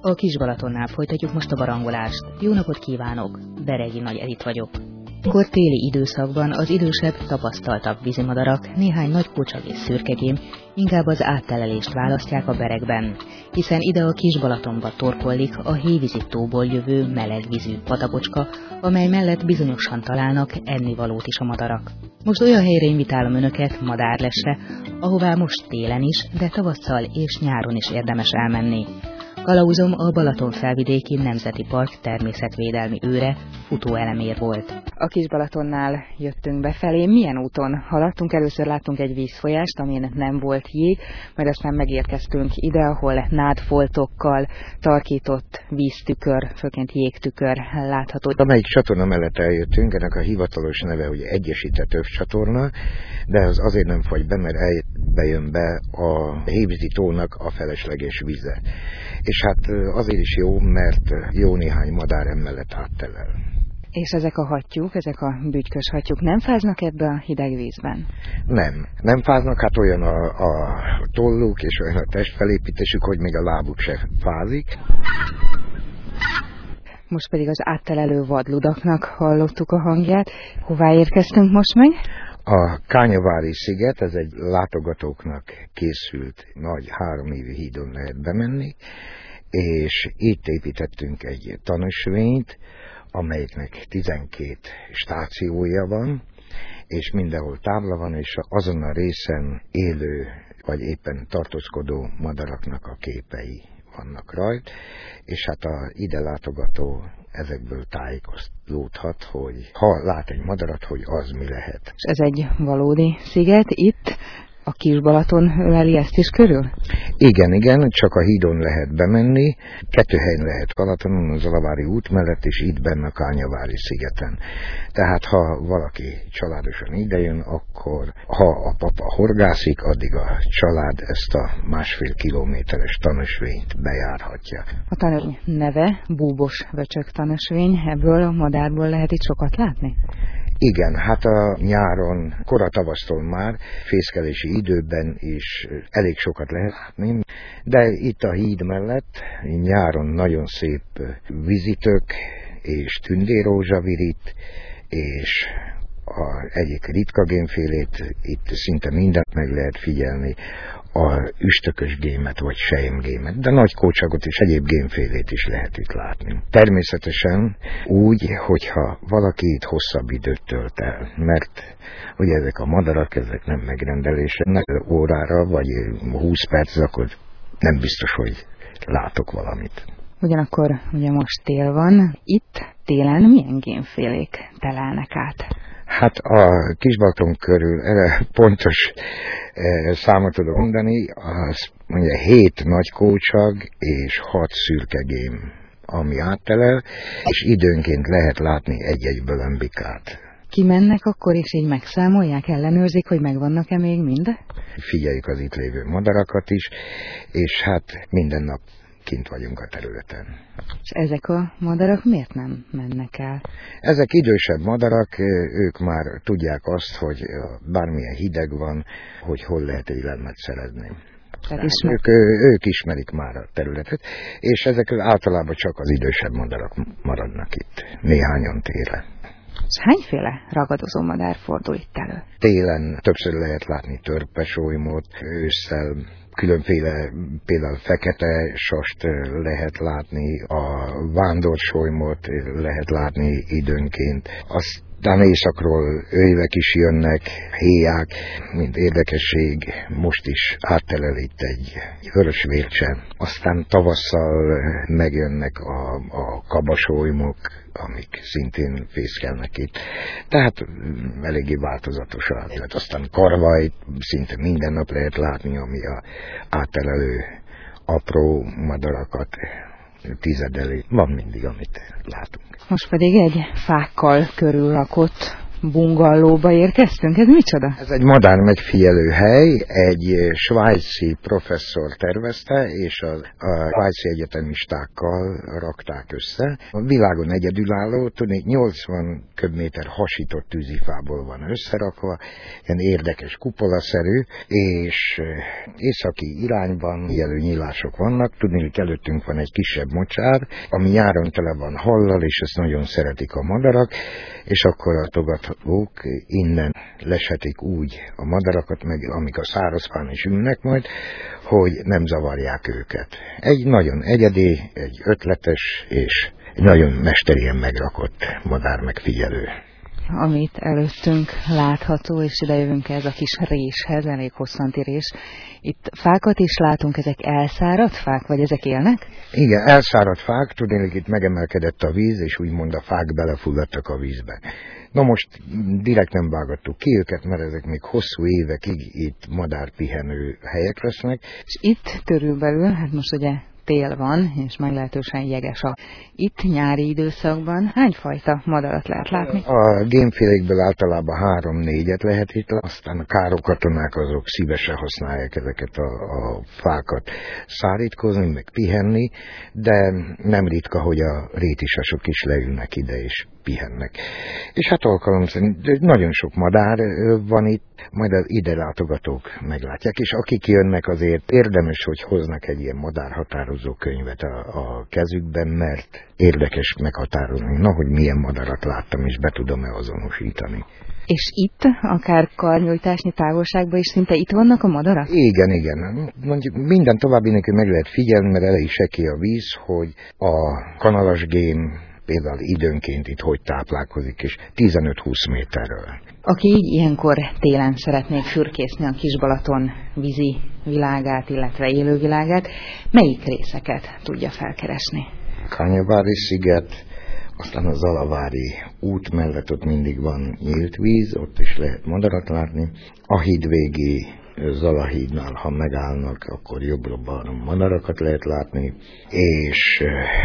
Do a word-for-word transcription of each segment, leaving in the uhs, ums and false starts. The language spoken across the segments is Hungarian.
A Kis-Balatonnál folytatjuk most a barangolást. Jó napot kívánok! Beregi Nagy Edit vagyok. Kor téli időszakban az idősebb, tapasztaltabb vízimadarak, néhány nagy kócsag és szürkegém inkább az áttelelést választják a berekben, hiszen ide a Kis-Balatonba torkollik a hévízi tóból jövő melegvízű patapocska, amely mellett bizonyosan találnak ennivalót is a madarak. Most olyan helyre invitálom önöket, Madárlesre, ahová most télen is, de tavasszal és nyáron is érdemes elmenni. Kalauzom a Balaton-felvidéki Nemzeti Park természetvédelmi őre, Futó Elemér volt. A Kis-Balatonnál jöttünk befelé. Milyen úton haladtunk? Először láttunk egy vízfolyást, amin nem volt jég, majd aztán megérkeztünk ide, ahol nádfoltokkal tarkított víztükör, főként jégtükör látható. Amelyik csatorna mellett eljöttünk, ennek a hivatalos neve, hogy Egyesített Övcsatorna, de az azért nem fagy be, mert bejön be a hévízi tónak a felesleges víze. És hát azért is jó, mert jó néhány madár emellett áttelel. És ezek a hattyúk, ezek a bütykös hattyúk nem fáznak ebbe a hideg vízben? Nem, nem fáznak, hát olyan a, a tolluk és olyan a testfelépítésük, hogy még a lábuk se fázik. Most pedig az áttelelő vadludaknak hallottuk a hangját. Hová érkeztünk most meg? A Kányavári sziget, ez egy látogatóknak készült nagy három évi hídon lehet bemenni, és itt építettünk egy tanösvényt, amelyiknek tizenkét stációja van, és mindenhol tábla van, és azon a részen élő vagy éppen tartózkodó madaraknak a képei vannak rajta, és hát a ide látogató ezekből tájékozódhat, hogy ha lát egy madarat, hogy az mi lehet. És ez egy valódi sziget itt, a Kis-Balaton öleli ezt is körül? Igen, igen, csak a hídon lehet bemenni. Kettő helyen lehet Balatonon, az Alavári út mellett, és itt benne a Kányavári szigeten. Tehát ha valaki családosan idejön, akkor ha a papa horgászik, addig a család ezt a másfél kilométeres tanösvényt bejárhatja. A tanösvény neve Búbos Vöcsök tanösvény, ebből a madárból lehet itt sokat látni? Igen, hát a nyáron, kora tavasztól már, fészkelési időben is elég sokat lehet látni, de itt a híd mellett nyáron nagyon szép vizitök és tündérrózsavirit, és a egyik ritka gémfélét, itt szinte mindent meg lehet figyelni, a üstökös gémet vagy selyemgémet, de nagy kócsagot és egyéb gémfélét is lehet itt látni. Természetesen úgy, hogyha valaki itt hosszabb időt tölt el, mert ugye ezek a madarak, ezek nem megrendelések, órára vagy húsz perc, akkor nem biztos, hogy látok valamit. Ugyanakkor ugye most tél van, itt télen milyen gémfélék telelnek át? Hát a Kis-Balaton körül erre pontos e, számot tudok mondani, az mondja hét nagy kócsag és hat szürkegém, ami áttelel, és időnként lehet látni egy-egy bölömbikát. Kimennek akkor is így megszámolják, ellenőrzik, hogy megvannak-e még mind? Figyeljük az itt lévő madarakat is, és hát minden nap kint vagyunk a területen. És ezek a madarak miért nem mennek el? Ezek idősebb madarak, ők már tudják azt, hogy bármilyen hideg van, hogy hol lehet élelmet szerezni. Tehát ismer... ők, ők ismerik már a területet, és ezek általában csak az idősebb madarak maradnak itt, néhányan télen. És hányféle ragadozó madár fordul itt elő? Télen többször lehet látni törpesólymot, ősszel különféle, például fekete sast lehet látni, a vándorsolymot lehet látni időnként. Aztán északról őjvek is jönnek, héják, mint érdekesség, most is áttelel itt egy vörös vércse. Aztán tavasszal megjönnek a, a kabasolymok, amik szintén fészkelnek itt. Tehát eléggé változatos az élet. Aztán karvajt szinte minden nap lehet látni, ami a áttelelő apró madarakat tizedeli. Van mindig, amit látunk. Most pedig egy fákkal körülrakott bungallóba érkeztünk. Ez micsoda? Ez egy madár megfigyelő hely, egy svájci professzor tervezte, és a, a svájci egyetemistákkal rakták össze. A világon egyedülálló, tudnék, nyolcvan köbméter hasított tűzifából van összerakva, ilyen érdekes kupolaszerű, és északi irányban jelő nyílások vannak. Tudni, hogy előttünk van egy kisebb mocsár, ami nyáron tele van hallal, és ezt nagyon szeretik a madarak, és akkor a togathatók innen lesetik úgy a madarakat, meg amik a szárazfán is ülnek majd, hogy nem zavarják őket. Egy nagyon egyedi, egy ötletes és egy nagyon mesterien megrakott madár megfigyelő. Amit előttünk látható, és idejövünk ez a kis réshez, elég hosszanti rés. Itt fákat is látunk, ezek elszáradt fák, vagy ezek élnek? Igen, elszáradt fák, tudnék, itt megemelkedett a víz, és úgymond a fák belefulladtak a vízbe. Na most direkt nem vágattuk ki őket, mert ezek még hosszú évekig itt madárpihenő helyek lesznek. És itt körülbelül, hát most ugye tél van, és meglehetősen jeges a itt nyári időszakban. Hány fajta madarat lehet látni? A gémfélékből általában három-négyet lehet itt, aztán a károkatonák azok szívesen használják ezeket a, a fákat szárítkozni, meg pihenni, de nem ritka, hogy a rétisasok is leülnek ide és pihennek. És hát alkalom szerint nagyon sok madár van itt, majd az ide látogatók meglátják, és akik jönnek, azért érdemes, hogy hoznak egy ilyen madárhatározó könyvet a, a kezükben, mert érdekes meghatározni, na, hogy milyen madarat láttam, és be tudom-e azonosítani. És itt, akár karnyújtásnyi távolságban is szinte itt vannak a madarak? Igen, igen. Mondjuk minden további nélkül meg lehet figyelni, mert elég sekély a víz, hogy a kanalasgém például időnként itt hogy táplálkozik, és tizenöt-húsz méterről. Aki így ilyenkor télen szeretnék fürkészni a Kis-Balaton vízi világát, illetve élővilágát, melyik részeket tudja felkeresni? Kanyavári sziget, aztán a Zalavári út mellett ott mindig van nyílt víz, ott is lehet madarat látni. A hídvégi Zalahídnál, ha megállnak, akkor jobbra-balra madarakat lehet látni, és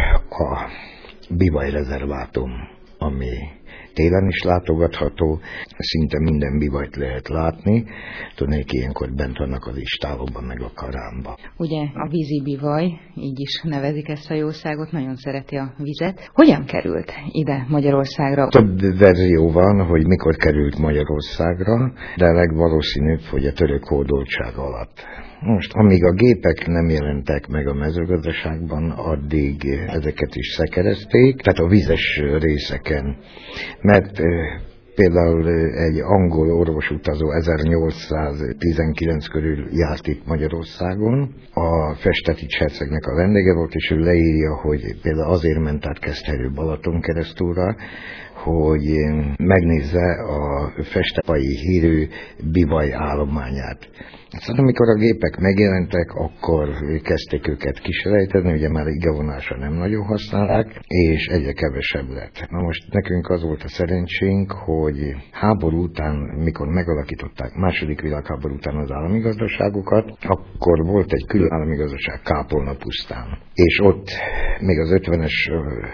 a Bivaj rezervátum, ami télen is látogatható, szinte minden bivajt lehet látni, tudnék, ilyenkor bent vannak az istálóban, meg a karámba. Ugye a vízi bivaj, így is nevezik ezt a jószágot, nagyon szereti a vizet. Hogyan került ide Magyarországra? Több verzió van, hogy mikor került Magyarországra, de legvalószínűbb, hogy a török hódoltság alatt. Most, amíg a gépek nem jelentek meg a mezőgazdaságban, addig ezeket is szekerezték, tehát a vizes részeken, mert például egy angol orvosutazó ezernyolcszáztizenkilenc körül járt itt Magyarországon, a Festetics hercegnek a vendége volt, és ő leírja, hogy például azért ment át Keszthelyről Balaton keresztúra, hogy megnézze a festepai hírű bivaj állományát. Szóval amikor a gépek megjelentek, akkor kezdték őket kiselejteni, ugye már igazolásra nem nagyon használják, és egyre kevesebb lett. Na most nekünk az volt a szerencsénk, hogy háború után, mikor megalakították második világháború után az állami gazdaságokat, akkor volt egy külön állami gazdaság Kápolna pusztán. És ott még az ötvenes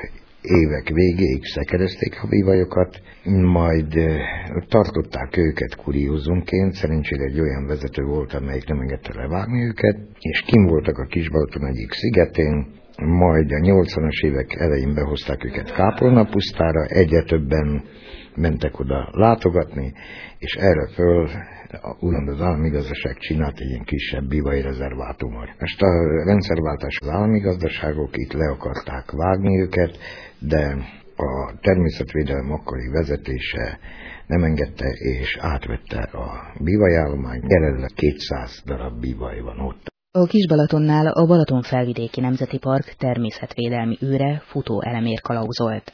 évek végéig szekerezték a bivajokat, majd tartották őket kuriózumként, szerencsére egy olyan vezető volt, amelyik nem engedte levágni őket, és kim voltak a Kis-Balaton egyik szigetén, majd a nyolcvanas évek elején behozták őket Kápolna pusztára, egyre többen mentek oda látogatni, és erre föl úgymond az állami gazdaság csinált egy ilyen kisebb bivaj rezervátumot. Most a rendszerváltás az állami gazdaságok itt le akarták vágni őket, de a természetvédelem akkori vezetése nem engedte, és átvette a bivajállomány. Jelenleg kétszáz darab bivaj van ott. A Kis-Balatonnál a Balatonfelvidéki Nemzeti Park természetvédelmi őre Futó Elemér kalauzolt.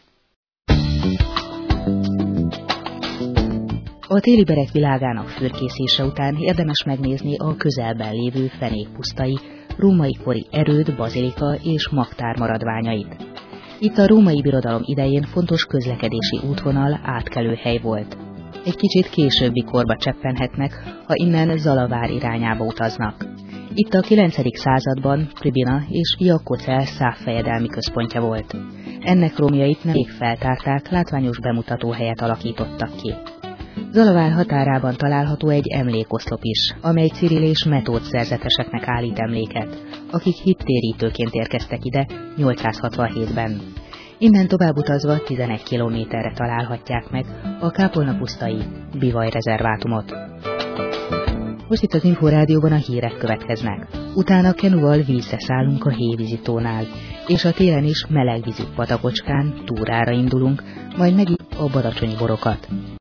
A téli berek világának fürkészése után érdemes megnézni a közelben lévő fenékpusztai, római kori erőd, bazilika és magtár maradványait. Itt a római birodalom idején fontos közlekedési útvonal, átkelőhely volt. Egy kicsit későbbi korba cseppenhetnek, ha innen Zalavár irányába utaznak. Itt a kilencedik században Pribina és fia Kocel szávfejedelmi központja volt. Ennek romjait nemrég feltárták, látványos bemutatóhelyet alakítottak ki. Zalavál határában található egy emlékoszlop is, amely Cirill és Metód szerzeteseknek állít emléket, akik hittérítőként érkeztek ide nyolcszázhatvanhétben. Innen tovább utazva tizenegy kilométerre találhatják meg a kápolnapusztai Bivaj rezervátumot. Most itt az Inforádióban a hírek következnek. Utána kenuval vízre szállunk a Hévízitónál, és a télen is melegvízű patakocskán túrára indulunk, majd megint a badacsonyi borokat.